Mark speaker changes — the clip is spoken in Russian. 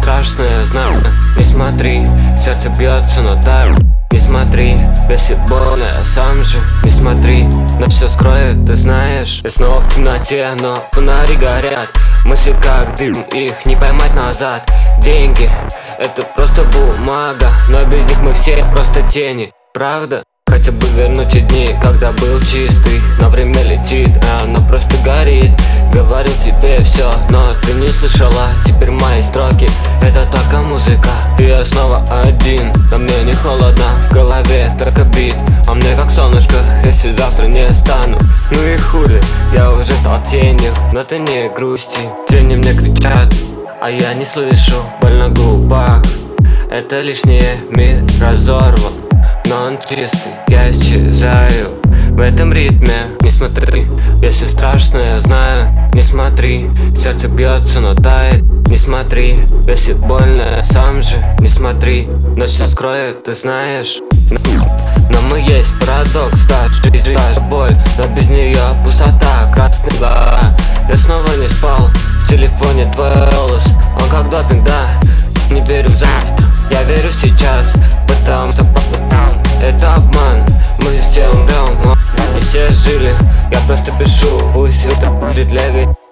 Speaker 1: страшно, я знаю. Не смотри, сердце бьется, но дай. Не смотри, если больно, я сам же. Не смотри, на все скроет, ты знаешь. Я снова в темноте, но фонари горят. Мысли как дым, их не поймать назад. Деньги, это просто бумага, но без них мы все просто тени, правда? Хотя бы вернуть те дни, когда был чистый. Но время летит, а оно просто горит. Говорю тебе все, но ты не слышала. Теперь мои строки, это только музыка. И я снова один, но мне не холодно. В голове так обид, а мне как солнышко, если завтра не стану. Ну и хули, я уже стал тенью. Но ты не грусти, тени мне кричат, а я не слышу. Боль на губах, это лишнее, мир разорван. Но он чистый, я исчезаю в этом ритме. Не смотри, если страшно, я знаю. Не смотри, сердце бьется, но тает. Не смотри, если больно, я сам же. Не смотри, ночь все скроет, ты знаешь. Но мы есть парадокс, да, жизнь, да, боль. Но без нее пустота, красные глаза. Я снова не спал, в телефоне твой голос. Он как допинг, да, не верю в завтра. Я верю сейчас, потому что это обман, мы все умрем. Не все жили, я просто пишу, пусть это будет лего.